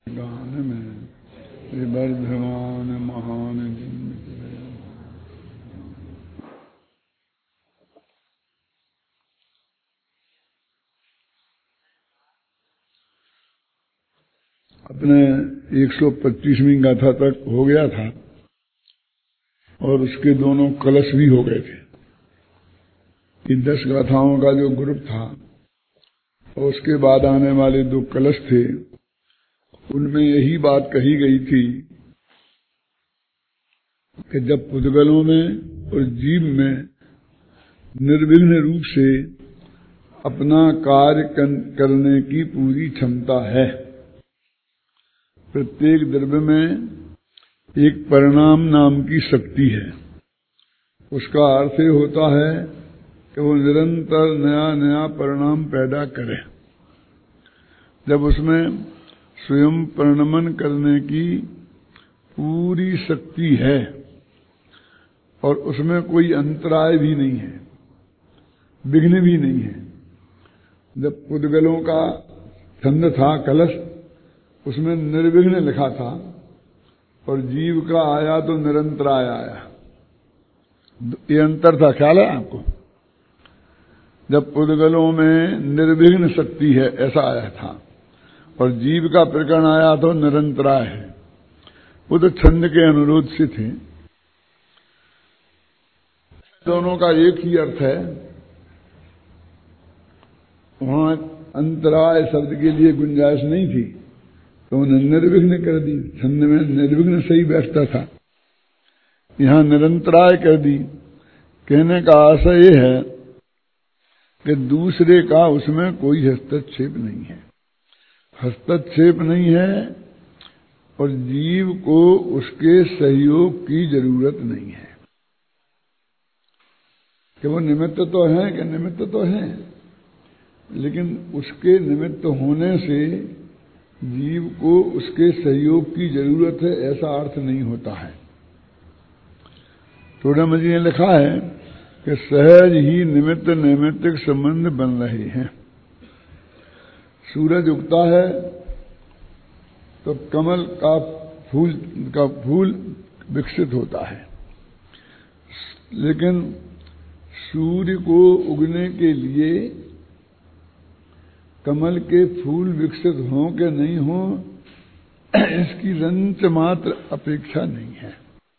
गान में विवर्धमान महान अपने 125वीं गाथा तक हो गया था और उसके दोनों कलश भी हो गए थे। इन 10 गाथाओं का जो ग्रुप था और उसके बाद आने वाले 2 कलश थे, उनमें यही बात कही गई थी कि जब पुद्गलों में और जीव में निर्विघ्न रूप से अपना कार्य करने की पूरी क्षमता है, प्रत्येक द्रव्य में एक परिणाम नाम की शक्ति है। उसका अर्थ ये होता है कि वो निरंतर नया नया परिणाम पैदा करे। जब उसमें स्वयं परिणमन करने की पूरी शक्ति है और उसमें कोई अंतराय भी नहीं है, विघ्न भी नहीं है। जब पुद्गलों का छंद था कलश, उसमें निर्विघ्न लिखा था और जीव का आया तो निरंतराय आया। ये अंतर था, ख्याल है आपको? जब पुद्गलों में निर्विघ्न शक्ति है ऐसा आया था और जीव का प्रकरण आया तो निरंतराय है। वो तो छंद के अनुरोध से थे। दोनों का एक ही अर्थ है। वहां अंतराय शब्द के लिए गुंजाइश नहीं थी तो उन्हें निर्विघ्न कर दी। छंद में निर्विघ्न सही बैठता था, यहां निरंतराय कर दी। कहने का आशय यह है कि दूसरे का उसमें कोई हस्तक्षेप नहीं है, हस्तक्षेप नहीं है और जीव को उसके सहयोग की जरूरत नहीं है। कि वो निमित्त तो है, कि निमित्त तो है, लेकिन उसके निमित्त होने से जीव को उसके सहयोग की जरूरत है ऐसा अर्थ नहीं होता है। तोड़ेमल जी ने लिखा है कि सहज ही निमित्त नैमित्तिक संबंध बन रहे हैं। सूरज उगता है तो कमल का फूल विकसित होता है, लेकिन सूर्य को उगने के लिए कमल के फूल विकसित हों कि नहीं हो, इसकी रंच मात्र अपेक्षा नहीं है।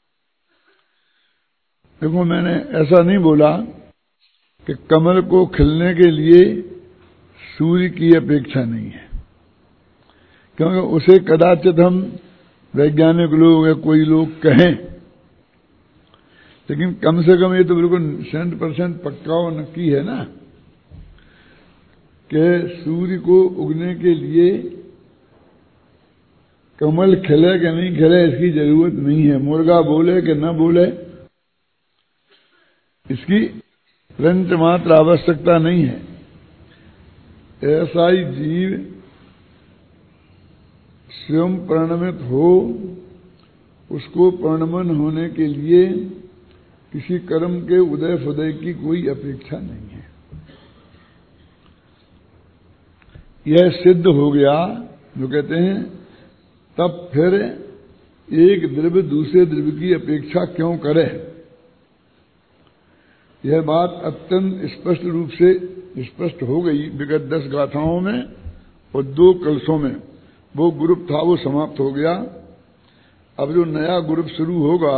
देखो, मैंने ऐसा नहीं बोला कि कमल को खिलने के लिए सूर्य की अपेक्षा नहीं है, क्योंकि उसे कदाचित हम वैज्ञानिक लोग या कोई लोग कहें, लेकिन कम से कम ये तो बिल्कुल 100% पक्का और नक्की है ना कि सूर्य को उगने के लिए कमल खिले कि नहीं खिले इसकी जरूरत नहीं है। मुर्गा बोले कि न बोले इसकी रंच मात्र आवश्यकता नहीं है। ऐसा ही जीव स्वयं परिणमित हो, उसको परिणमन होने के लिए किसी कर्म के उदय फुदय की कोई अपेक्षा नहीं है। यह सिद्ध हो गया जो कहते हैं, तब फिर एक द्रव्य दूसरे द्रव्य की अपेक्षा क्यों करे। यह बात अत्यंत स्पष्ट रूप से स्पष्ट हो गई विगत 10 गाथाओं में और 2 कलशों में। वो ग्रुप था वो समाप्त हो गया। अब जो नया ग्रुप शुरू होगा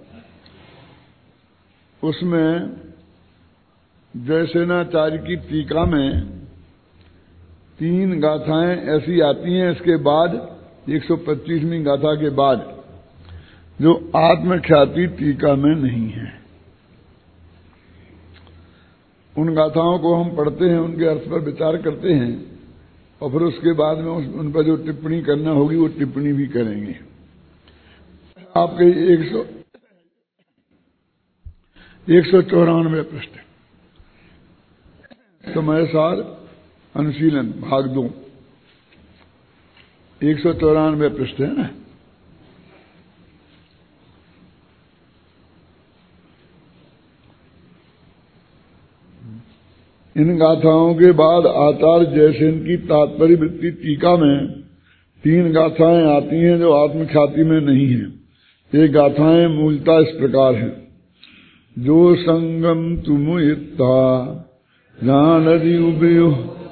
उसमें जयसेनाचार्य की टीका में 3 गाथाएं ऐसी आती हैं इसके बाद 125वीं गाथा के बाद, जो आत्मख्याति टीका में नहीं है। उन गाथाओं को हम पढ़ते हैं, उनके अर्थ पर विचार करते हैं और फिर उसके बाद में उन पर जो टिप्पणी करना होगी वो टिप्पणी भी करेंगे। आपके 194 पृष्ठ समय सार अनुशीलन भाग 2, 194 पृष्ठ है ना। इन गाथाओं के बाद आचार्य जयसेन की तात्पर्य वृत्ति टीका में 3 गाथाएं आती हैं जो आत्मख्याति में नहीं है। ये गाथाएं मूलतः इस प्रकार हैं। जो संगम तुम इत्ता जानदि उभयो,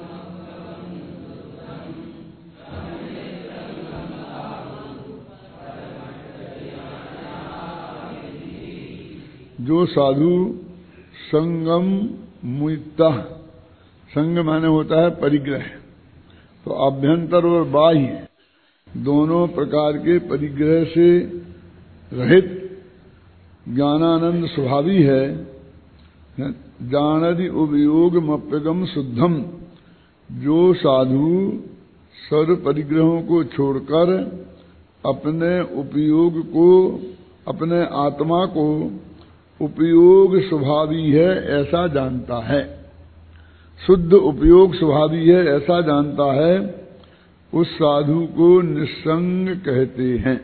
जो साधु संगम मुइत्ता, संग माने होता है परिग्रह, तो आभ्यंतर और बाह्य दोनों प्रकार के परिग्रह से रहित ज्ञानानंद स्वभावी है। जानदि उपयोग मप्यगम शुद्धम, जो साधु सर्व परिग्रहों को छोड़कर अपने उपयोग को, अपने आत्मा को उपयोग स्वभावी है ऐसा जानता है, शुद्ध उपयोग स्वभावी है ऐसा जानता है, उस साधु को निस्संग कहते हैं।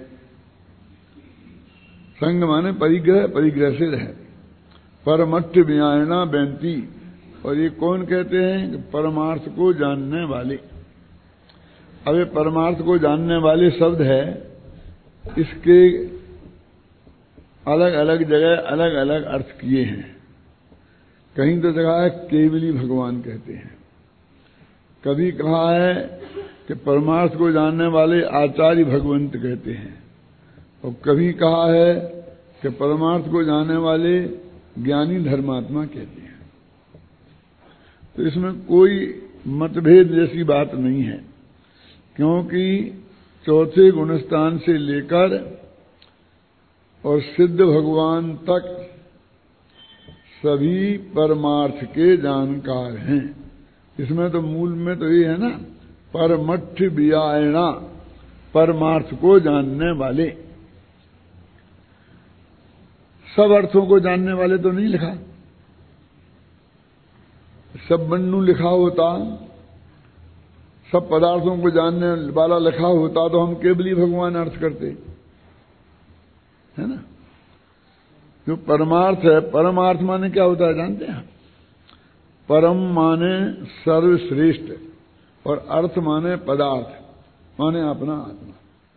संग माने परिग्रह, परिग्रह से रहे। परमट्ठ व्यायना बेंती, और ये कौन कहते हैं? परमार्थ को जानने वाले। अब ये परमार्थ को जानने वाले शब्द है, इसके अलग अलग जगह अलग अलग अर्थ किए हैं। कहीं तो जगह है केवली भगवान कहते हैं, कभी कहा है कि परमार्थ को जानने वाले आचार्य भगवंत कहते हैं, और कभी कहा है कि परमार्थ को जानने वाले ज्ञानी धर्मात्मा कहते हैं। तो इसमें कोई मतभेद जैसी बात नहीं है, क्योंकि चौथे गुणस्थान से लेकर और सिद्ध भगवान तक सभी परमार्थ के जानकार हैं। इसमें तो मूल में तो ये है ना, परमट्ठ व्यायना, परमार्थ को जानने वाले। सब अर्थों को जानने वाले तो नहीं लिखा, सब बन्नू लिखा होता, सब पदार्थों को जानने वाला लिखा होता तो हम केवली भगवान अर्थ करते, है ना। जो परमार्थ है, परमार्थ माने क्या होता है जानते हैं? परम माने सर्वश्रेष्ठ, और अर्थ माने पदार्थ, माने अपना आत्मा।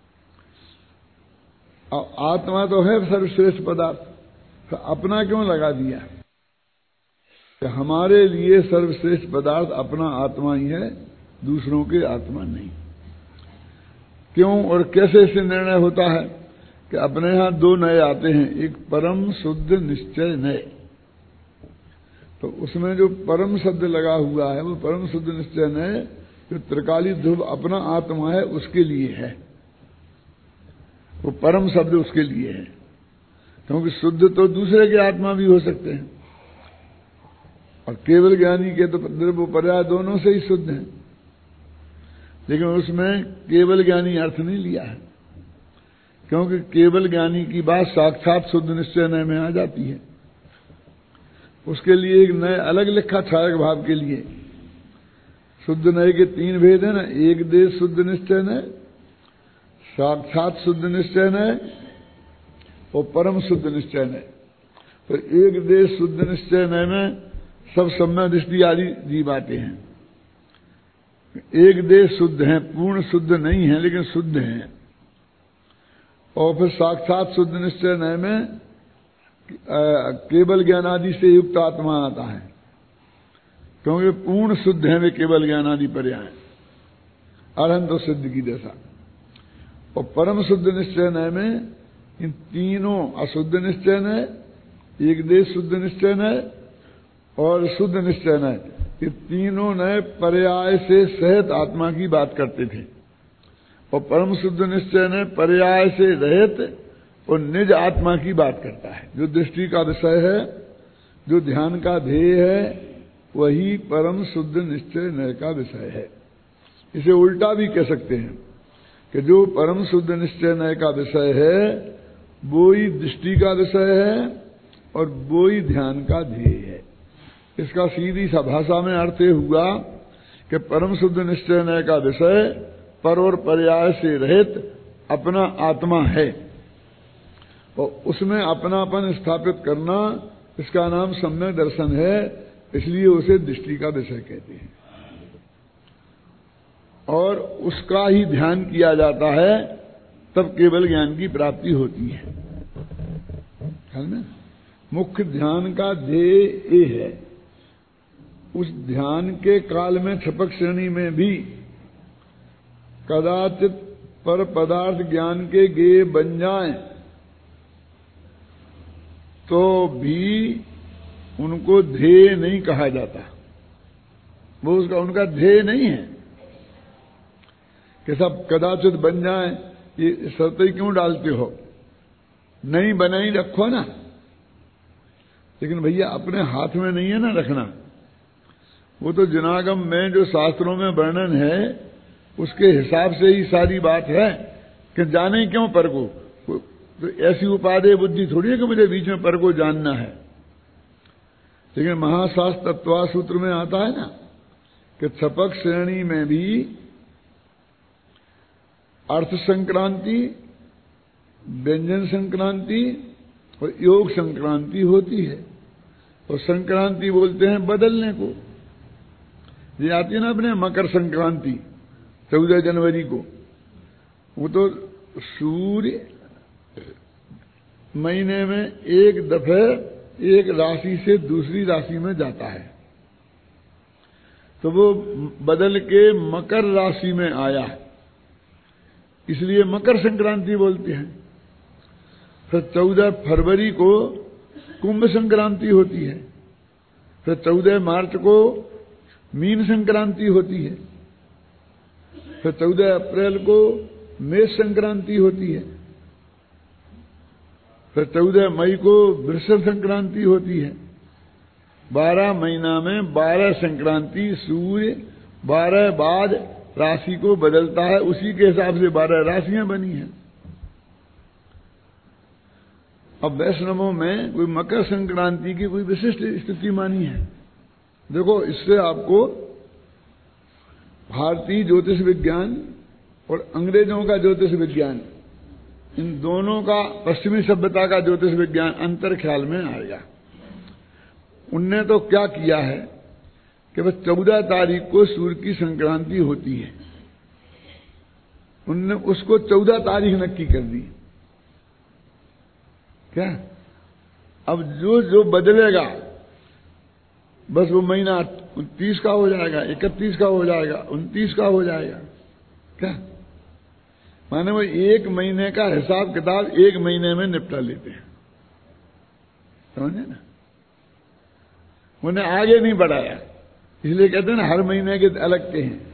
अब आत्मा तो है सर्वश्रेष्ठ पदार्थ, तो अपना क्यों लगा दिया? कि हमारे लिए सर्वश्रेष्ठ पदार्थ अपना आत्मा ही है, दूसरों के आत्मा नहीं। क्यों और कैसे से निर्णय होता है कि अपने यहां 2 नए आते हैं, एक परम शुद्ध निश्चय नए। तो उसमें जो परम शब्द लगा हुआ है वो परम शुद्ध निश्चय नए, जो त्रिकाली ध्रुव अपना आत्मा है उसके लिए है, वो परम शब्द उसके लिए है। क्योंकि शुद्ध तो दूसरे के आत्मा भी हो सकते हैं, और केवल ज्ञानी के तो द्रव्य पर्याय दोनों से ही शुद्ध हैं, लेकिन उसमें केवल ज्ञानी अर्थ नहीं लिया है, क्योंकि केवल ज्ञानी की बात साक्षात शुद्ध निश्चय नय में आ जाती है। उसके लिए एक नए अलग लिखा छायक भाव के लिए। शुद्ध नय के 3 भेद है ना, एक देश शुद्ध निश्चय नय, साक्षात शुद्ध निश्चय नय और परम शुद्ध निश्चय नय। तो एक देश शुद्ध निश्चय नय में सब सम्यक दृष्टि आदि जी बातें हैं। एक देश शुद्ध है, पूर्ण शुद्ध नहीं है लेकिन शुद्ध है। और फिर साक्षात शुद्ध निश्चय नय में केवल ज्ञान आदि से युक्त आत्मा आता है, क्योंकि पूर्ण शुद्ध है वे केवल ज्ञान आदि पर्याय, अरहंत तो सिद्ध की दशा। और परम शुद्ध निश्चय नय में इन तीनों अशुद्ध निश्चय नय, एक देश शुद्ध निश्चय नय और शुद्ध निश्चय नय, ये तीनों नय पर्याय से सहित आत्मा की बात करते थे। और परम शुद्ध निश्चय नय पर्याय से रहित और निज आत्मा की बात करता है। जो दृष्टि का विषय है, जो ध्यान का ध्येय है, वही परम शुद्ध निश्चय नय का विषय है। इसे उल्टा भी कह सकते हैं कि जो परम शुद्ध निश्चय नय का विषय है वो ही दृष्टि का विषय है और वो ही ध्यान का ध्येय है। इसका सीधी सा भाषा में अर्थ हुआ कि परम शुद्ध निश्चय नय का विषय पर और पर्याय से रहित अपना आत्मा है, और उसमें अपनापन स्थापित करना, इसका नाम सम्यक दर्शन है, इसलिए उसे दृष्टि का विषय कहते हैं। और उसका ही ध्यान किया जाता है, तब केवल ज्ञान की प्राप्ति होती है। मुख्य ध्यान का ध्येय ये है। उस ध्यान के काल में छपक श्रेणी में भी कदाचित पर पदार्थ ज्ञान के गेय बन जाएं तो भी उनको ध्येय नहीं कहा जाता। वो उनका ध्येय नहीं है कि सब कदाचित बन जाए। ये शर्त क्यों डालते हो? नहीं बनाई रखो ना, लेकिन भैया अपने हाथ में नहीं है ना रखना। वो तो जनागम में जो शास्त्रों में वर्णन है उसके हिसाब से ही सारी बात है कि जाने क्यों पर को। तो ऐसी उपादेय बुद्धि थोड़ी है कि मुझे बीच में पर को जानना है। लेकिन महाशास्त्र तत्वा सूत्र में आता है ना कि छपक श्रेणी में भी अर्थ संक्रांति, व्यंजन संक्रांति और योग संक्रांति होती है। और संक्रांति बोलते हैं बदलने को। ये आती है ना अपने मकर संक्रांति 14 जनवरी को। वो तो सूर्य महीने में एक दफे एक राशि से दूसरी राशि में जाता है, तो वो बदल के मकर राशि में आया, इसलिए मकर संक्रांति बोलते हैं। फिर 14 फरवरी को कुंभ संक्रांति होती है। फिर 14 मार्च को मीन संक्रांति होती है। फिर 14 अप्रैल को मेष संक्रांति होती है। फिर 14 मई को वृषभ संक्रांति होती है। 12 महीना में 12 संक्रांति सूर्य 12 बाद राशि को बदलता है, उसी के हिसाब से 12 राशियां बनी हैं। अब वैष्णवों में कोई मकर संक्रांति की कोई विशिष्ट स्थिति मानी है। देखो, इससे आपको भारतीय ज्योतिष विज्ञान और अंग्रेजों का ज्योतिष विज्ञान, इन दोनों का, पश्चिमी सभ्यता का ज्योतिष विज्ञान अंतर ख्याल में आएगा। उनने तो क्या किया है कि बस 14 तारीख को सूर्य की संक्रांति होती है, उनने उसको 14 तारीख नक्की कर दी। क्या अब जो बदलेगा बस वो महीना 30 का हो जाएगा, 31 का हो जाएगा, 29 का हो जाएगा। क्या माने वो एक महीने का हिसाब किताब एक महीने में निपटा लेते हैं, समझे ना। उन्हें आगे नहीं बढ़ाया, इसलिए कहते हैं ना हर महीने के अलग के हैं।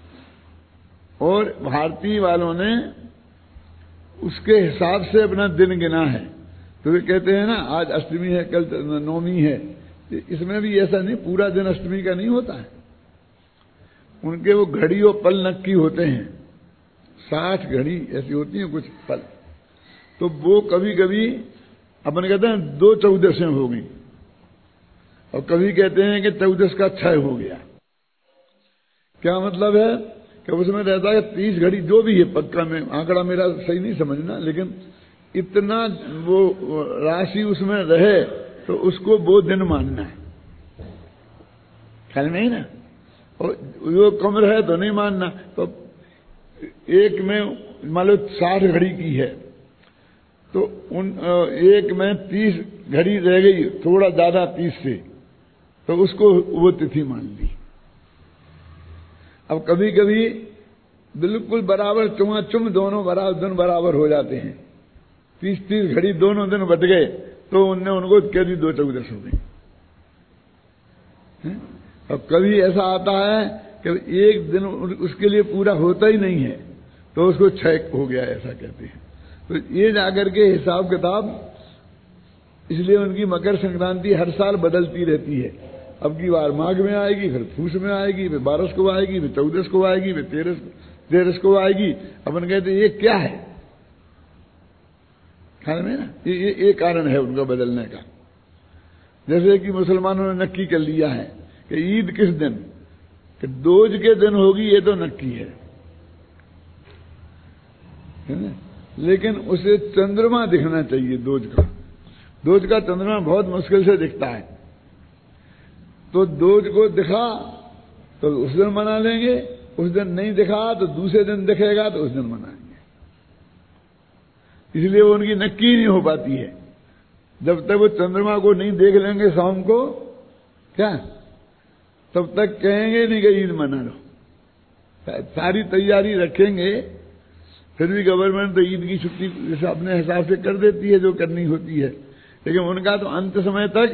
और भारतीय वालों ने उसके हिसाब से अपना दिन गिना है। तो वे कहते हैं ना आज अष्टमी है, कल नवमी है। इसमें भी ऐसा नहीं, पूरा दिन अष्टमी का नहीं होता है। उनके वो घड़ी और पल नक्की होते हैं, 60 घड़ी ऐसी होती हैं कुछ पल। तो वो कभी कभी अपन कहते हैं 2 14 हो गई, और कभी कहते हैं कि 14 का 6 हो गया। क्या मतलब है कि उसमें रहता है 30 घड़ी, जो भी है पक्का में आंकड़ा मेरा सही नहीं समझना, लेकिन इतना वो राशि उसमें रहे तो उसको वो दिन मानना है, ख्याल में ही ना। और वो कम रहे तो नहीं मानना। तो एक में मान लो 60 घड़ी की है, तो उन एक में 30 घड़ी रह गई, थोड़ा ज्यादा 30 से, तो उसको वो तिथि मान ली। अब कभी कभी बिल्कुल बराबर चुमाचुम दोनों दिन बराबर हो जाते हैं, 30 घड़ी दोनों दिन बच गए, तो उनने उनको कह दी 2 14 हो गई। अब कभी ऐसा आता है कि एक दिन उसके लिए पूरा होता ही नहीं है, तो उसको 6 हो गया, ऐसा कहते हैं। तो ये जाकर के हिसाब किताब, इसलिए उनकी मकर संक्रांति हर साल बदलती रहती है। अब की बार माघ में आएगी, फिर पूस में आएगी, फिर 12 को आएगी, फिर 14 को आएगी, फिर 13 को आएगी। अपन कहते ये क्या है, ख्याल में ना। ये कारण है उनका बदलने का। जैसे कि मुसलमानों ने नक्की कर लिया है कि ईद किस दिन, कि दोज के दिन होगी, ये तो नक्की है ना। लेकिन उसे चंद्रमा दिखना चाहिए दोज का। दोज का चंद्रमा बहुत मुश्किल से दिखता है, तो दोज को दिखा तो उस दिन मना लेंगे, उस दिन नहीं दिखा तो दूसरे दिन दिखेगा तो उस दिन मनाएंगे। इसलिए वो उनकी नक्की नहीं हो पाती है। जब तक वो चंद्रमा को नहीं देख लेंगे शाम को क्या, तब तक कहेंगे नहीं कि ईद मना लो। सारी तैयारी रखेंगे, फिर भी गवर्नमेंट तो ईद की छुट्टी जैसे अपने हिसाब से कर देती है जो करनी होती है, लेकिन उनका तो अंत समय तक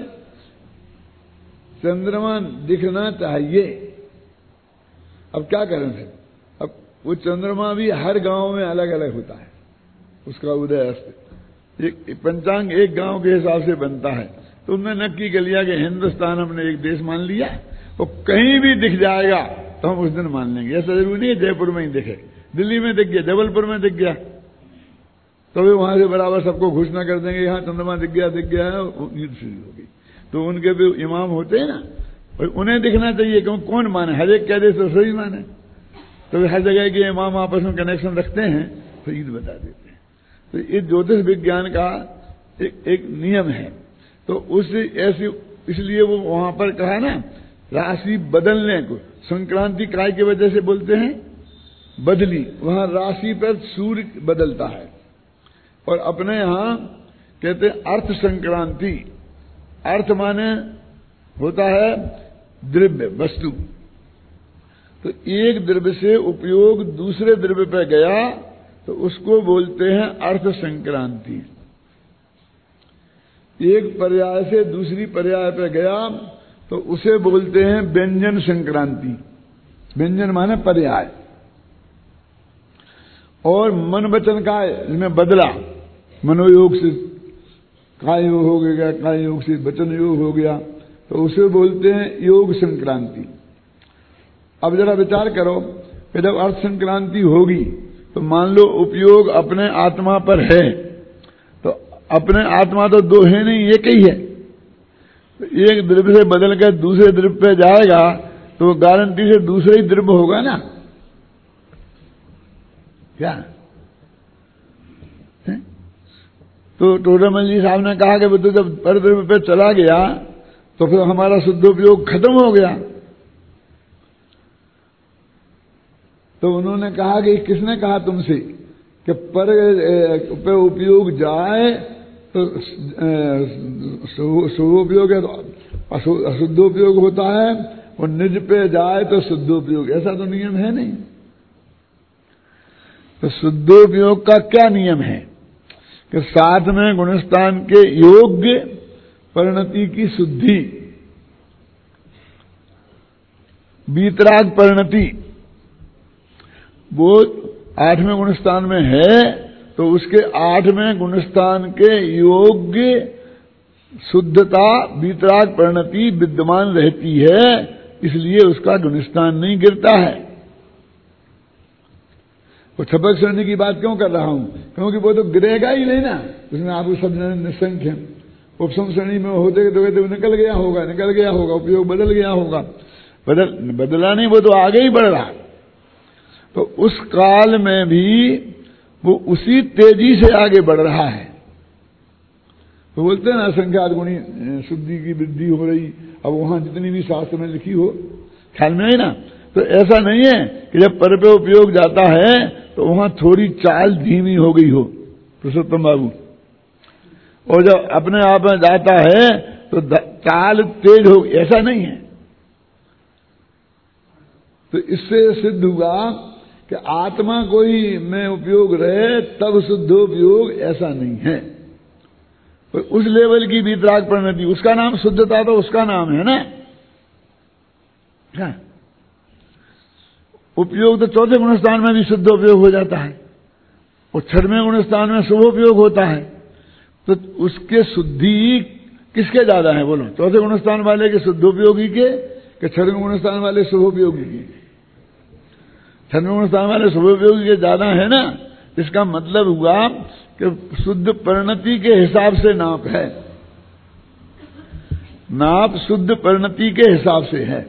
चंद्रमा दिखना चाहिए। अब क्या करें फिर, अब वो चंद्रमा भी हर गांव में अलग अलग होता है, उसका उदय अस्त एक पंचांग एक गांव के हिसाब से बनता है। तो उनने नक्की कर लिया कि हिंदुस्तान हमने एक देश मान लिया, वो कहीं भी दिख जाएगा तो हम उस दिन मान लेंगे। ऐसा जरूरी नहीं है जयपुर में ही दिखे, दिल्ली में दिख गया, जबलपुर में दिख गया, तो वे वहां से बराबर सबको घोषणा कर देंगे यहाँ चंद्रमा दिख गया है, ईद शुरू होगी। तो उनके भी इमाम होते हैं ना, और उन्हें दिखना चाहिए क्योंकि कौन माने, हर एक कह दे तो सही माने। तो हर जगह के इमाम आपस में कनेक्शन रखते हैं तो ईद बता देते हैं। तो ये ज्योतिष विज्ञान का एक नियम है। तो उस ऐसी इसलिए वो वहां पर कहा ना, राशि बदलने को संक्रांति काय की वजह से बोलते हैं बदली, वहां राशि पर सूर्य बदलता है। और अपने यहां कहते हैं अर्थ संक्रांति, अर्थ माने होता है द्रव्य वस्तु। तो एक द्रव्य से उपयोग दूसरे द्रव्य पर गया तो उसको बोलते हैं अर्थ संक्रांति। एक पर्याय से दूसरी पर्याय पर गया तो उसे बोलते हैं व्यंजन संक्रांति। व्यंजन माने पर्याय। और मन वचन काय इसमें बदला, मनोयोग से काय योग हो गया, काय योग से वचन योग हो गया, तो उसे बोलते हैं योग संक्रांति। अब जरा विचार करो कि जब अर्थ संक्रांति होगी तो मान लो उपयोग अपने आत्मा पर है, तो अपने आत्मा तो दो है नहीं, एक ही है। तो एक द्रव्य से बदल कर दूसरे द्रव्य पे जाएगा तो गारंटी से दूसरा ही द्रव्य होगा ना, क्या? तो टोडामल जी साहब ने कहा कि वो तो जब पर द्रव्य पे चला गया तो फिर हमारा शुद्धोपयोग खत्म हो गया। तो उन्होंने कहा कि किसने कहा तुमसे कि पर पे उपयोग जाए तो शुभोपयोग है तो अशुद्धोपयोग होता है, और निज पे जाए तो शुद्धोपयोग, ऐसा तो नियम है नहीं। तो शुद्धोपयोग का क्या नियम है कि साथ में गुणस्थान के योग्य परिणति की शुद्धि, वीतराग परिणति वो 8वें गुणस्थान में है, तो उसके 8वें गुणस्थान के योग्य शुद्धता वीतराग परिणति विद्यमान रहती है, इसलिए उसका गुणस्थान नहीं गिरता है। वो छपक श्रेणी की बात क्यों कर रहा हूं, क्योंकि वो तो गिरेगा ही नहीं ना, उसमें आपको सब निसंख्य है। उपसम श्रेणी में होते तो निकल गया होगा, उपयोग बदल गया होगा, बदला नहीं, वो तो आगे ही बढ़ रहा। तो उस काल में भी वो उसी तेजी से आगे बढ़ रहा है। तो बोलते हैं ना असंख्यात गुणी शुद्धि की वृद्धि हो रही। अब वहां जितनी भी शास्त्र में लिखी हो, ख्याल में है ना, तो ऐसा नहीं है कि जब पर पे उपयोग जाता है तो वहां थोड़ी चाल धीमी हो गई हो पुरुषोत्तम बाबू, और जब अपने आप में जाता है तो चाल तेज हो, ऐसा नहीं है। तो इससे सिद्ध हुआ कि आत्मा को ही में उपयोग रहे तब शुद्धोपयोग, ऐसा नहीं है। तो उस लेवल की वीतराग परिणति, उसका नाम शुद्धता, तो उसका नाम है ना क्या? उपयोग तो 4थे गुणस्थान में भी शुद्धोपयोग हो जाता है, और 6वें गुणस्थान में शुभोपयोग होता है। तो उसके शुद्धि किसके ज्यादा है बोलो, 4थे गुणस्थान वाले के शुद्धोपयोगी के 6वें गुणस्थान वाले शुभोपयोगी के? 6वें गुणस्थान वाले शुभोपयोगी के ज्यादा है ना। इसका मतलब हुआ कि शुद्ध परिणति के हिसाब से नाप है, नाप शुद्ध परिणति के हिसाब से है।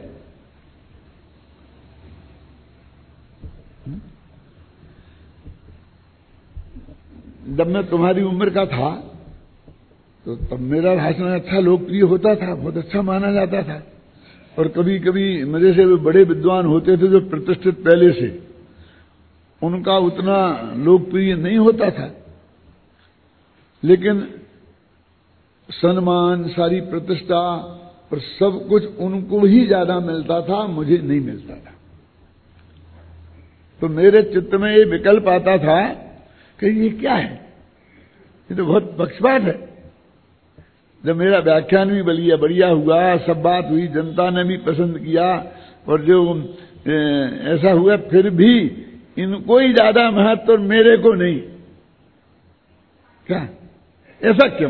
जब मैं तुम्हारी उम्र का था तो तब मेरा भाषण अच्छा लोकप्रिय होता था, बहुत अच्छा माना जाता था। और कभी कभी मेरे से बड़े विद्वान होते थे जो प्रतिष्ठित पहले से, उनका उतना लोकप्रिय नहीं होता था, लेकिन सम्मान, सारी प्रतिष्ठा और सब कुछ उनको ही ज्यादा मिलता था, मुझे नहीं मिलता था। तो मेरे चित्त में ये विकल्प आता था कि ये क्या है, ये तो बहुत पक्षपात है। जब मेरा व्याख्यान भी बढ़िया हुआ, सब बात हुई, जनता ने भी पसंद किया, और जो ऐसा हुआ, फिर भी इनको ही ज्यादा महत्व और मेरे को नहीं, क्या ऐसा क्यों?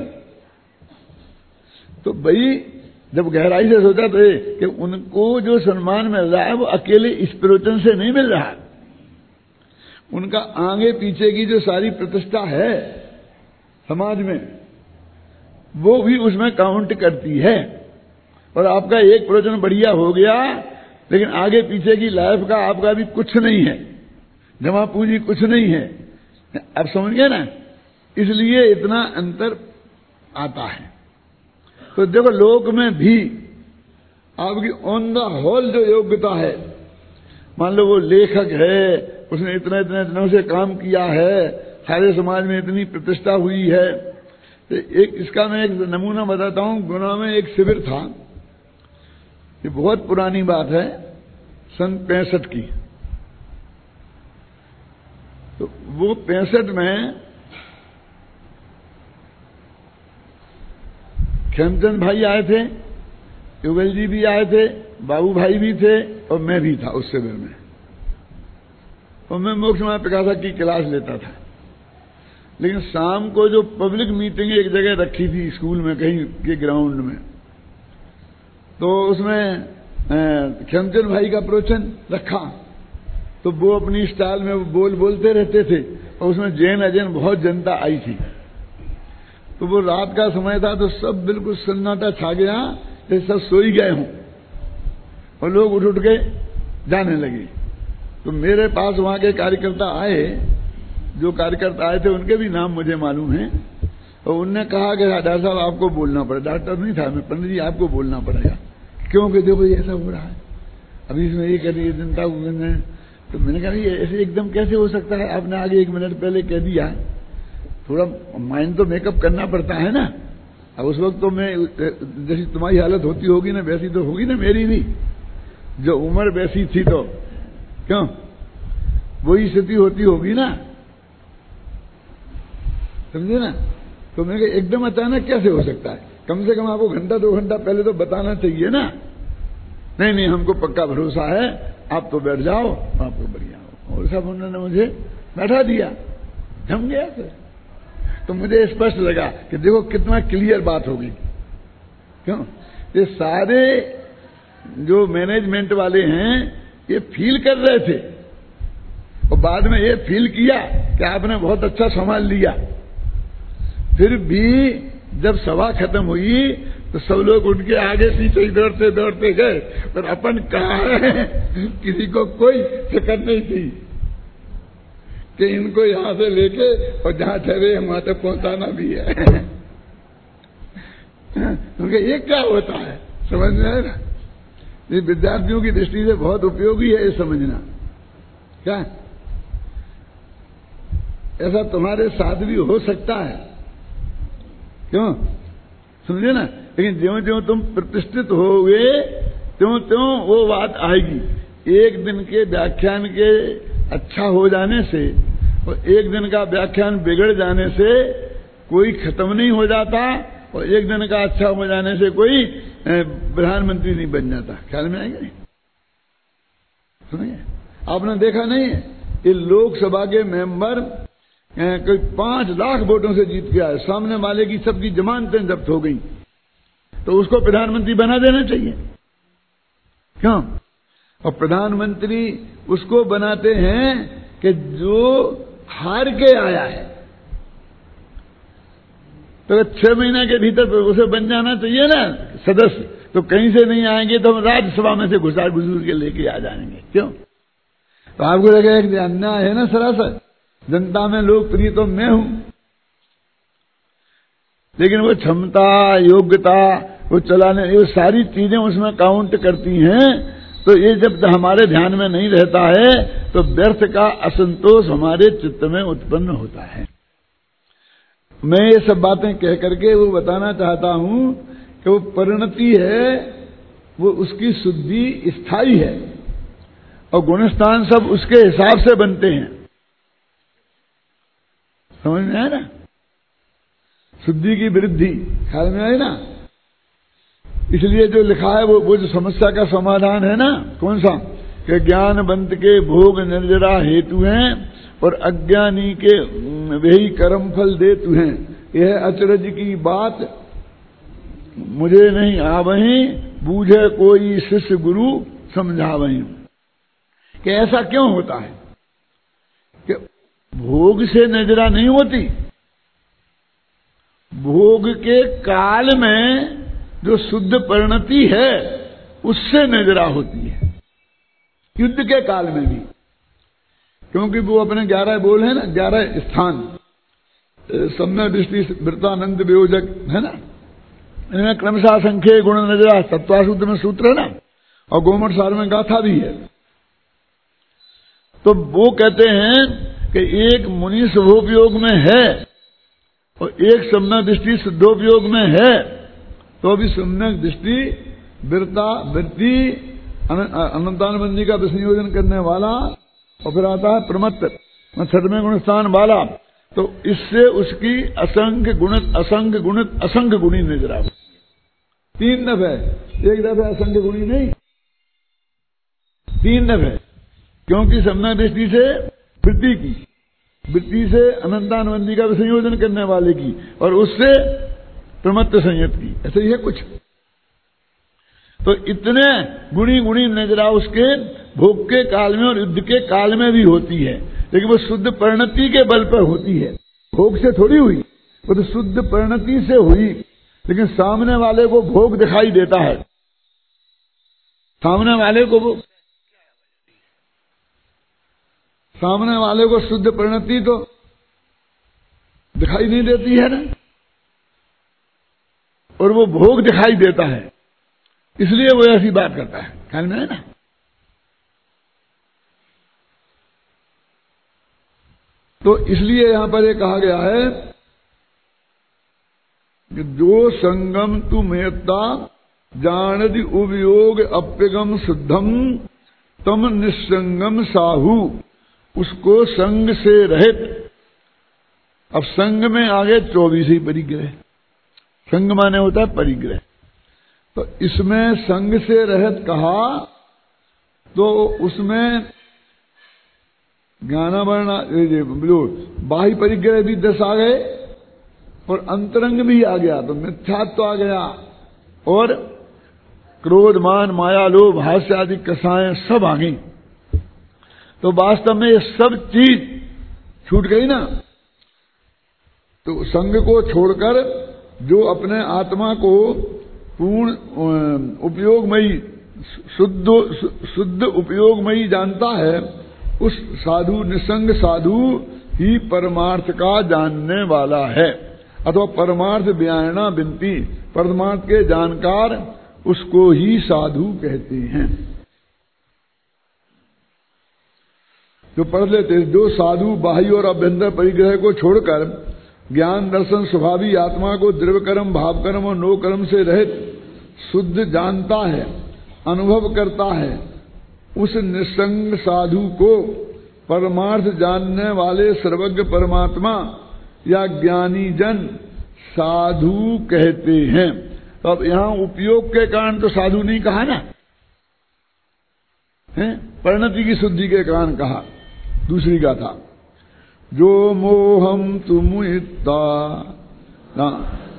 तो भाई जब गहराई से सोचा तो ये कि उनको जो सम्मान मिल रहा है वो अकेले इस प्रवचन से नहीं मिल रहा, उनका आगे पीछे की जो सारी प्रतिष्ठा है समाज में वो भी उसमें काउंट करती है। और आपका एक प्रवचन बढ़िया हो गया, लेकिन आगे पीछे की लाइफ का आपका भी कुछ नहीं है, जमा पूंजी कुछ नहीं है। आप समझ गए ना, इसलिए इतना अंतर आता है। तो देखो लोक में भी आपकी ऑन द होल जो योग्यता है, मान लो वो लेखक है, उसने इतने इतने दिनों से काम किया है, सारे समाज में इतनी प्रतिष्ठा हुई है। तो एक इसका मैं एक नमूना बताता हूं। गुना में एक शिविर था, ये बहुत पुरानी बात है, सन 65 की। तो वो 65 में खेमचंद भाई आए थे, युगल जी भी आए थे, बाबू भाई भी थे, और मैं भी था उस शिविर में। और मैं मोक्ष माया प्रकाशा की क्लास लेता था। लेकिन शाम को जो पब्लिक मीटिंग एक जगह रखी थी स्कूल में, कहीं के ग्राउंड में, तो उसमें खेमचंद भाई का प्रवचन रखा। तो वो अपनी स्टाइल में बोलते रहते थे, और उसमें जैन अजैन बहुत जनता आई थी। तो वो रात का समय था, तो सब बिल्कुल सन्नाटा छा गया, जैसे सब सो ही गए हों, और लोग उठ के जाने लगे। तो मेरे पास वहां के कार्यकर्ता आए, जो कार्यकर्ता आए थे उनके भी नाम मुझे मालूम है, और उनने कहा कि डॉक्टर साहब आपको बोलना पड़ेगा। डॉक्टर नहीं था मैं, पंडित जी आपको बोलना पड़ेगा, क्योंकि देखो ये ऐसा हो रहा है, अभी इसमें ये कह रही है जनता को। तो मैंने कहा ये ऐसे एकदम कैसे हो सकता है, आपने आगे 1 मिनट पहले कह दिया, थोड़ा माइंड तो मेकअप करना पड़ता है ना। अब उस वक्त तो मैं, जैसी तुम्हारी हालत होती होगी ना वैसी तो होगी ना मेरी भी, जो उम्र वैसी थी, तो क्यों वही स्थिति होती होगी ना, समझे ना। तो मैंने कहा एकदम अचानक कैसे हो सकता है, कम से कम आपको घंटा 2 घंटा पहले तो बताना चाहिए ना। नहीं हमको पक्का भरोसा है, आप तो बैठ जाओ, आपको बढ़िया हो। और सब उन्होंने मुझे बैठा दिया, जम गया फिर। तो मुझे स्पष्ट लगा कि देखो कितना क्लियर बात होगी। क्यों, ये सारे जो मैनेजमेंट वाले हैं ये फील कर रहे थे, और बाद में ये फील किया कि आपने बहुत अच्छा संभाल लिया। फिर भी जब सभा खत्म हुई तो सब लोग उनके आगे पीछे दौड़ते दौड़ते गए, और अपन कहाँ है किसी को कोई फिक्र नहीं थी कि इनको यहां से लेके और जहां ठहरे वहां तक पहुंचाना भी है। क्योंकि ये क्या होता है समझ में आए ना, ये विद्यार्थियों की दृष्टि से बहुत उपयोगी है ये समझना। क्या ऐसा तुम्हारे साथ भी हो सकता है, क्यों समझे ना। लेकिन ज्यों ज्यों तुम प्रतिष्ठित होगे त्यों त्यों वो बात आएगी। एक दिन के व्याख्यान के अच्छा हो जाने से और एक दिन का व्याख्यान बिगड़ जाने से कोई खत्म नहीं हो जाता, और एक दिन का अच्छा हो जाने से कोई प्रधानमंत्री नहीं बन जाता। ख्याल में आएगा? सुनिए, आपने देखा नहीं ये लोकसभा के मेंबर कोई 5 लाख वोटों से जीत गया है, सामने वाले की सबकी जमानतें जब्त हो गई, तो उसको प्रधानमंत्री बना देना चाहिए। क्यों? और प्रधानमंत्री उसको बनाते हैं कि जो हार के आया है, तो 6 महीने के भीतर उसे बन जाना चाहिए ना सदस्य। तो कहीं से नहीं आएंगे तो हम राज्यसभा में से घुसा घुसूर के लेके आ जाएंगे। क्यों? तो आपको लगेगा कि अन्याय है ना सरासर, जनता में लोकप्रिय तो मैं हूं, लेकिन वो क्षमता, योग्यता वो चलाने, ये सारी चीजें उसमें काउंट करती हैं। तो ये जब हमारे ध्यान में नहीं रहता है तो व्यर्थ का असंतोष हमारे चित्त में उत्पन्न होता है। मैं ये सब बातें कह करके वो बताना चाहता हूं कि वो परिणति है, वो उसकी शुद्धि स्थायी है और गुणस्थान सब उसके हिसाब से बनते हैं। समझ में आए ना? शुद्धि की वृद्धि ख्याल में आई ना? इसलिए जो लिखा है वो जो समस्या का समाधान है ना, कौन सा, कि ज्ञानवंत के भोग निर्जरा हेतु हैं और अज्ञानी के वही कर्म फल देतु हैं। यह अचरज की बात मुझे नहीं आवहीं, बूझे कोई शिष्य गुरु समझावहीं। कि ऐसा क्यों होता है कि भोग से निर्जरा नहीं होती, भोग के काल में जो शुद्ध परिणति है उससे निर्जरा होती है, युद्ध के काल में भी। क्योंकि वो अपने 11 बोल है ना, 11 स्थान, सम्यक दृष्टि वृत्तानंद वियोजक है ना, इनमें क्रमशः संख्य गुण निर्जरा तत्वासूत्र में सूत्र है ना, और गोमठ सार में गाथा भी है। तो वो कहते हैं कि एक मुनि शुभोपयोग में है और एक सम्यक दृष्टि शुद्धोपयोग में है, तो भी सम्यक दृष्टि वृत्ति अनंतानुबंधी का विसंयोजन करने वाला, और फिर आता है प्रमत्त 6वें गुणस्थान वाला। तो इससे उसकी असंख्य गुणी निर्जरा होती है। 3 दफे, एक दफे असंख्य गुणी नहीं, 3 दफे। क्योंकि सम्यक दृष्टि से वृत्ति की, वृत्ति से अनंतानुबंधी का विसंयोजन करने वाले की, और उससे प्रमत्त संयत की। ऐसे ही है कुछ। तो इतने गुणी निर्जरा उसके भोग के काल में और युद्ध के काल में भी होती है, लेकिन वो शुद्ध परिणति के बल पर होती है, भोग से थोड़ी हुई, वो तो शुद्ध परिणति से हुई। लेकिन सामने वाले को भोग दिखाई देता है, सामने वाले को शुद्ध परिणति तो दिखाई नहीं देती है ना, और वो भोग दिखाई देता है, इसलिए वो ऐसी बात करता है। ख्याल में है ना? तो इसलिए यहां पर ये कहा गया है कि जो संगम तु मेयता जानदि उपयोग अप्यगम शुद्धम तम निस्संगम साहू, उसको संग से रहित। अब संग में आगे 24 ही परिग्रह, संग माने होता है परिग्रह। तो इसमें संग से रहित कहा तो उसमें ज्ञानावरण बाह्य परिग्रह भी 10 आ गए और अंतरंग भी आ गया, तो मिथ्यात्व आ गया, और क्रोध मान माया लोभ हास्य आदि कसाएं सब आ गई। तो वास्तव में ये सब चीज छूट गई ना। तो संग को छोड़कर जो अपने आत्मा को पूर्ण उपयोगमयी शुद्ध उपयोगमयी जानता है, उस साधु निसंग साधु ही परमार्थ का जानने वाला है, अथवा परमार्थ व्यायणा बिनती, परमार्थ के जानकार उसको ही साधु कहते हैं। जो पढ़ लेते, जो साधु बाह्य और अभ्यंतर परिग्रह को छोड़कर ज्ञान दर्शन स्वभावी आत्मा को द्रव्य कर्म भाव कर्म और नो कर्म से रहित शुद्ध जानता है, अनुभव करता है, उस निसंग साधु को परमार्थ जानने वाले सर्वज्ञ परमात्मा या ज्ञानी जन साधु कहते हैं। तो अब यहां उपयोग के कारण तो साधु नहीं कहा ना, परिणति की शुद्धि के कारण कहा। दूसरी का था जो मोहम तुम इत्ता ना,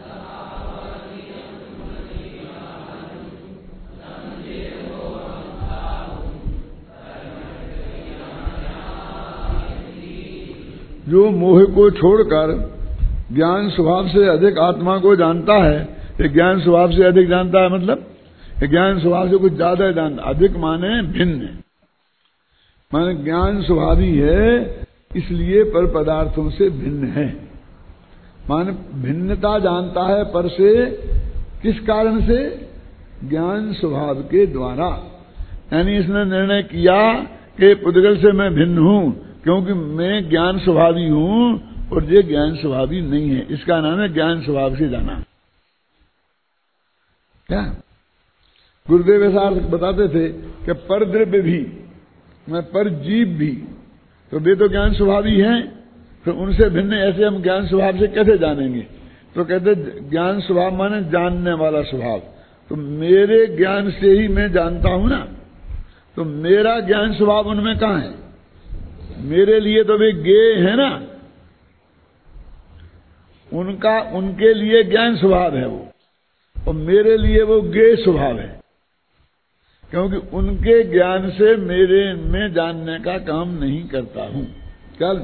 जो मोह को छोड़कर ज्ञान स्वभाव से अधिक आत्मा को जानता है। ये ज्ञान स्वभाव से अधिक जानता है मतलब ज्ञान स्वभाव से कुछ ज्यादा जानता। अधिक माने भिन्न, माने ज्ञान स्वभावी है इसलिए पर पदार्थों से भिन्न है। माने भिन्नता जानता है पर से किस कारण से? ज्ञान स्वभाव के द्वारा। यानी इसने निर्णय किया कि पुद्गल से मैं भिन्न हूं, क्योंकि मैं ज्ञान स्वभावी हूं और ये ज्ञान स्वभावी नहीं है। इसका नाम है ज्ञान स्वभाव से जाना। क्या गुरुदेव ऐसा बताते थे कि पर द्रव्य भी, मैं पर जीव भी, तो वे तो ज्ञान स्वभावी हैं, तो उनसे भिन्न ऐसे हम ज्ञान स्वभाव से कैसे जानेंगे? तो कहते ज्ञान स्वभाव माने जानने वाला स्वभाव। तो मेरे ज्ञान से ही मैं जानता हूं ना, तो मेरा ज्ञान स्वभाव उनमें कहां है? मेरे लिए तो वे ज्ञेय है ना, उनका उनके लिए ज्ञान स्वभाव है वो, और मेरे लिए वो ज्ञेय स्वभाव है, क्योंकि उनके ज्ञान से मेरे में जानने का काम नहीं करता हूं। चल,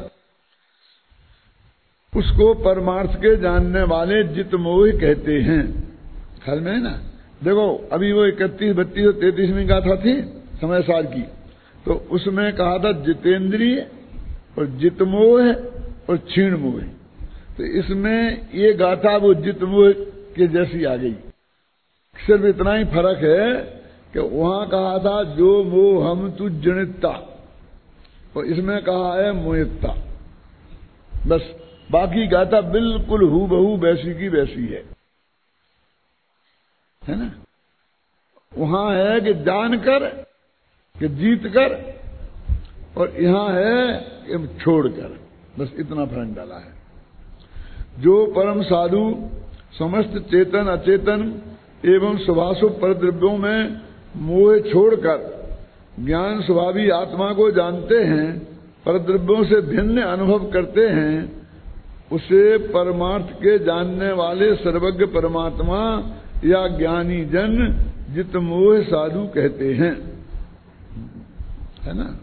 उसको परमार्थ के जानने वाले जित मोह कहते हैं। ख्याल में है ना? देखो अभी वो 31, 32 और 33वीं गाथा थी समय सार की, तो उसमें कहा था जितेंद्रिय और जितमोह और क्षीण मोह। तो इसमें ये गाथा वो जितमोह के जैसी आ गई। सिर्फ इतना ही फर्क है कि वहां कहा था जो मोह हम तु जनिता, और इसमें कहा है मोहिता। बस बाकी गाथा बिल्कुल हूबहू वैसी की वैसी है ना? वहां है कि जानकर, कि जीत कर, और यहां है कि छोड़कर। बस इतना फर्क डाला है। जो परम साधु समस्त चेतन अचेतन एवं स्वभाव परद्रव्यों में मोह छोड़कर ज्ञान स्वभावी आत्मा को जानते हैं, परद्रव्यों से भिन्न अनुभव करते हैं, उसे परमार्थ के जानने वाले सर्वज्ञ परमात्मा या ज्ञानी जन जित मोह साधु कहते हैं। है ना?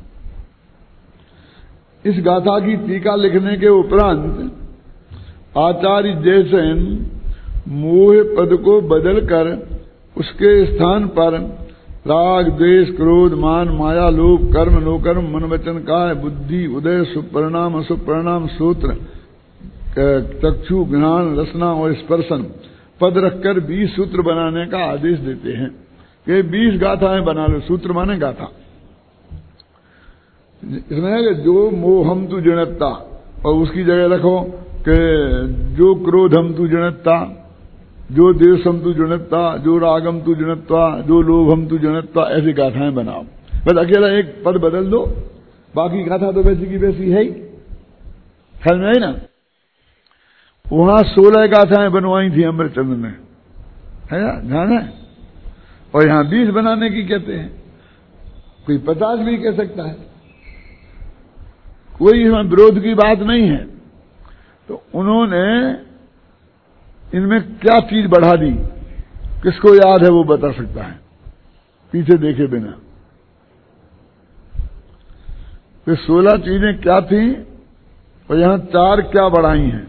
इस गाथा की टीका लिखने के उपरांत आचार्य जयसेन मोह पद को बदलकर उसके स्थान पर राग द्वेष क्रोध मान माया लोभ कर्म नोकर्म मन वचन काय बुद्धि उदय सुपरिणाम असुपरिणाम सूत्र चक्षु ज्ञान रसना और स्पर्शन पद रखकर 20 सूत्र बनाने का आदेश देते हैं कि 20 गाथाएं बना लो। सूत्र माने गाथा। इसमें है कि जो मोहम तु जड़ता, और उसकी जगह रखो कि जो क्रोधम तु जड़ता, जो देशम तु जड़ता, जो रागम तु जड़ता, जो लोभम तु जड़ता, ऐसी गाथाएं बनाओ। बस अकेला एक पद बदल दो, बाकी गाथा तो वैसी की वैसी है ही। ख्याल में है ना? वहां 16 गाथाएं बनवाई थी अमृतचंद्र ने, है ना? ध्यान है? और यहां 20 बनाने की कहते हैं। कोई 50 भी कह सकता है, कोई इसमें विरोध की बात नहीं है। तो उन्होंने इनमें क्या चीज बढ़ा दी, किसको याद है वो बता सकता है पीछे देखे बिना। तो 16 चीजें क्या थी और यहां 4 क्या बढ़ाई हैं?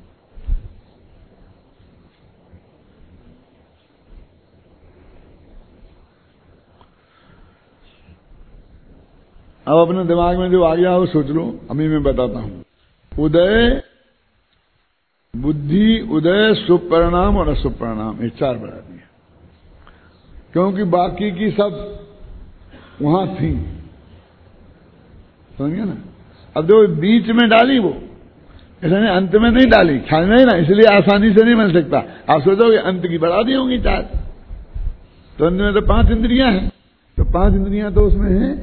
अब अपने दिमाग में जो आ गया वो सोच लो, अभी मैं बताता हूं। उदय, बुद्धि, उदय, सुपरिणाम और असुपरिणाम, ये 4 बढ़ा दिए, क्योंकि बाकी की सब वहां थी। समझिए ना? अब जो बीच में डाली वो, इसने अंत में नहीं डाली। ख्याल में ना? इसलिए आसानी से नहीं बन सकता। आप सोचोगे अंत की बढ़ा दी होंगी 4, तो अंत में तो 5 इंद्रियां हैं, तो 5 इंद्रियां तो उसमें हैं।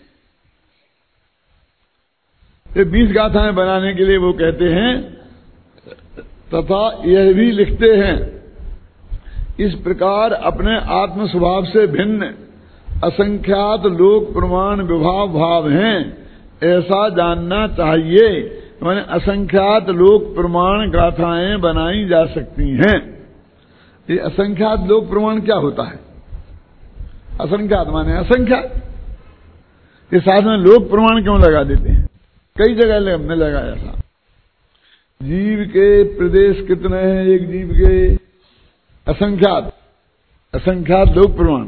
ये 20 गाथाएं बनाने के लिए वो कहते हैं, तथा यह भी लिखते हैं, इस प्रकार अपने आत्म स्वभाव से भिन्न असंख्यात लोक प्रमाण विभाव भाव हैं, ऐसा जानना चाहिए। माने असंख्यात लोक प्रमाण गाथाएं बनाई जा सकती हैं। ये असंख्यात लोक प्रमाण क्या होता है? असंख्यात माने असंख्यात। ये साथ में लोक प्रमाण क्यों लगा देते हैं? कई जगह हमने लगाया था। जीव के प्रदेश कितने हैं एक जीव के? असंख्यात। असंख्यात लोक प्रमाण,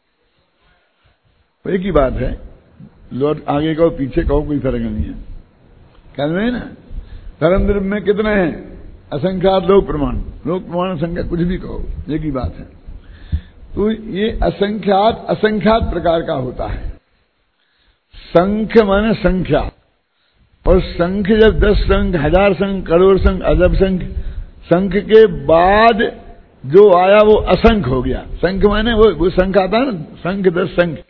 एक ही बात है। लौट आगे कहो पीछे कहो कोई फर्क नहीं है। ख्याल में है ना? धर्म द्रव्य में कितने हैं? असंख्यात लोक प्रमाण। लोक प्रमाण संख्या कुछ भी कहो, एक ही बात है। तो ये असंख्यात असंख्यात प्रकार का होता है। संख्य माने संख्या, और संख्य जब 10 संख्य, 1000 संख्य, करोड़ संख्य, अरब संख्य, संख्य के बाद जो आया वो असंख्य हो गया। संख्य माने वो संख्या आता है ना, संख्य 10 संख्य,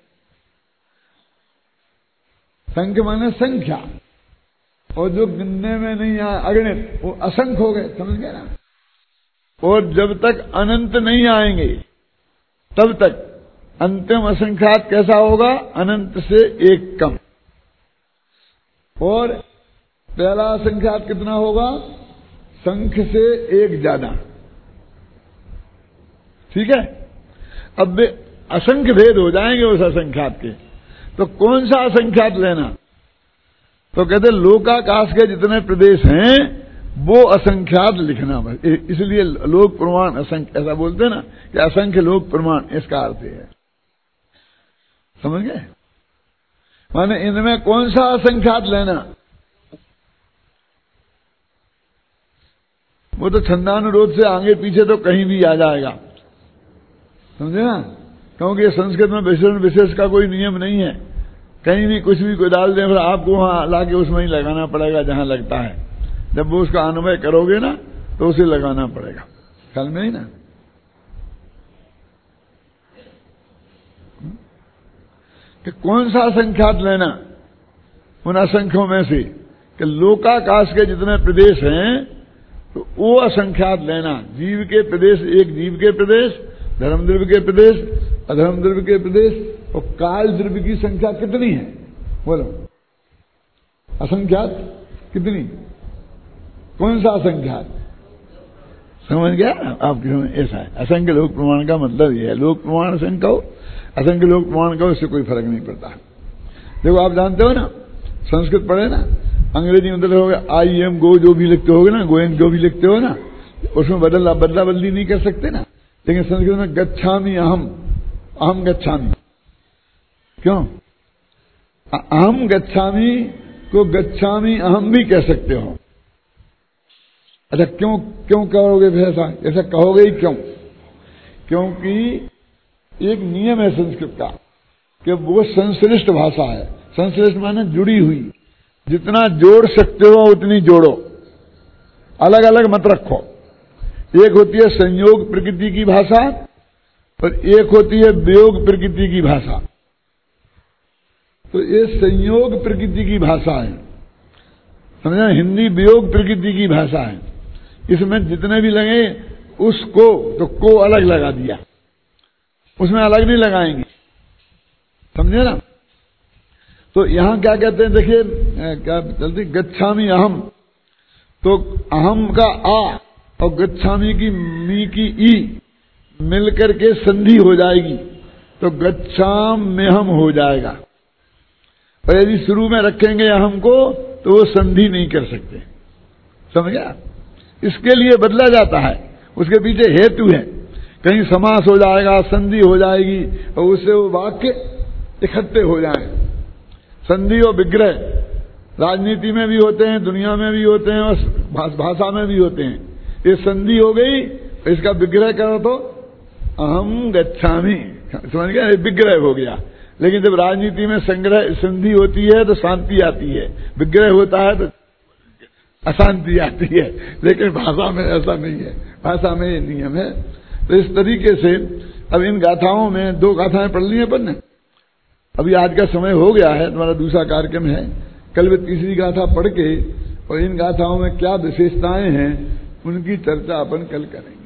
संख्य माने संख्या, और जो गिनने में नहीं आया अगणित वो असंख्य हो गए, समझ गए ना। और जब तक अनंत नहीं आएंगे तब तक अंतिम असंख्यात कैसा होगा? अनंत से एक कम। और पहला असंख्यात कितना होगा? संख्य से एक ज्यादा। ठीक है। अब वे असंख्य भेद हो जाएंगे उस असंख्यात के, तो कौन सा असंख्यात लेना? तो कहते लोकाकाश के जितने प्रदेश हैं वो असंख्यात लिखना। इसलिए लोक प्रमाण असंख्य ऐसा बोलते हैं ना कि असंख्य लोक प्रमाण, इसका अर्थ है, समझ गए? माने इनमें कौन सा असंख्यात लेना? वो तो छंदानुरोध से आगे पीछे तो कहीं भी आ जाएगा, समझे ना। क्योंकि संस्कृत में विशेषण विशेष का कोई नियम नहीं है, कहीं भी कुछ भी कोई डाल दें, फिर आपको वहां लाके उसमें ही लगाना पड़ेगा जहां लगता है। जब वो उसका अन्वय करोगे ना तो उसे लगाना पड़ेगा, ख्याल में ही ना। कि कौन सा असंख्यात लेना उन असंख्यों में से? कि लोकाकाश के जितने प्रदेश हैं तो वो असंख्यात लेना। जीव के प्रदेश, एक जीव के प्रदेश, धर्म द्रव्य के प्रदेश, अधर्म द्रव्य के प्रदेश, और काल द्रव्य की संख्या कितनी है? बोलो, असंख्यात कितनी? कौन सा असंख्यात? समझ गया आप? ऐसा है असंख्य लोक प्रमाण का मतलब ये है। लोक प्रमाण असंख्य हो, असंख्य लोक प्रमाण का, उससे कोई फर्क नहीं पड़ता। देखो आप जानते हो ना, संस्कृत पढ़े ना, अंग्रेजी में मतलब होगा आई एम गो, जो भी लिखते होगे ना, गोएन जो भी लिखते हो ना, उसमें बदला बदली नहीं कर सकते ना। लेकिन संस्कृत में गच्छामि अहम, अहम गच्छामि, क्यों? अहम गच्छामि को गच्छामि अहम भी कह सकते हो। अच्छा, क्यों कहोगे ऐसा? ऐसा कहोगे ही क्यों? क्योंकि एक नियम है संस्कृत का कि वो संश्लिष्ट भाषा है। संश्लिष्ट माने जुड़ी हुई, जितना जोड़ सकते हो उतनी जोड़ो, अलग अलग मत रखो। एक होती है संयोग प्रकृति की भाषा और एक होती है वियोग प्रकृति की भाषा। तो ये संयोग प्रकृति की भाषा है, समझना। हिंदी वियोग प्रकृति की भाषा है। इसमें जितने भी लगे उसको तो को अलग लगा दिया, उसमें अलग नहीं लगाएंगे, समझे ना। तो यहां क्या कहते हैं, देखिए क्या चलती, गच्छामि अहम, तो अहम का आ और गच्छामि की मी की ई मिलकर के संधि हो जाएगी, तो गच्छाम में हम हो जाएगा। और यदि शुरू में रखेंगे अहम को तो वो संधि नहीं कर सकते, समझ गया। इसके लिए बदला जाता है, उसके पीछे हेतु है। कहीं समास हो जाएगा, संधि हो जाएगी, और उससे वो वाक्य इकट्ठे हो जाए। संधि और विग्रह राजनीति में भी होते हैं, दुनिया में भी होते हैं, और भाषा में भी होते हैं। ये संधि हो गई, इसका विग्रह करो तो अहम गच्छामि, समझ गया, विग्रह हो गया। लेकिन जब राजनीति में संधि होती है तो शांति आती है, विग्रह होता है तो अशांति आती है। लेकिन भाषा में ऐसा नहीं है, भाषा में ये नियम है। तो इस तरीके से अब इन गाथाओं में 2 गाथाएं पढ़ ली हैं अपन ने। अभी आज का समय हो गया है, तुम्हारा दूसरा कार्यक्रम है, कल वे तीसरी गाथा पढ़ के और इन गाथाओं में क्या विशेषताएं हैं उनकी चर्चा अपन कल करेंगे।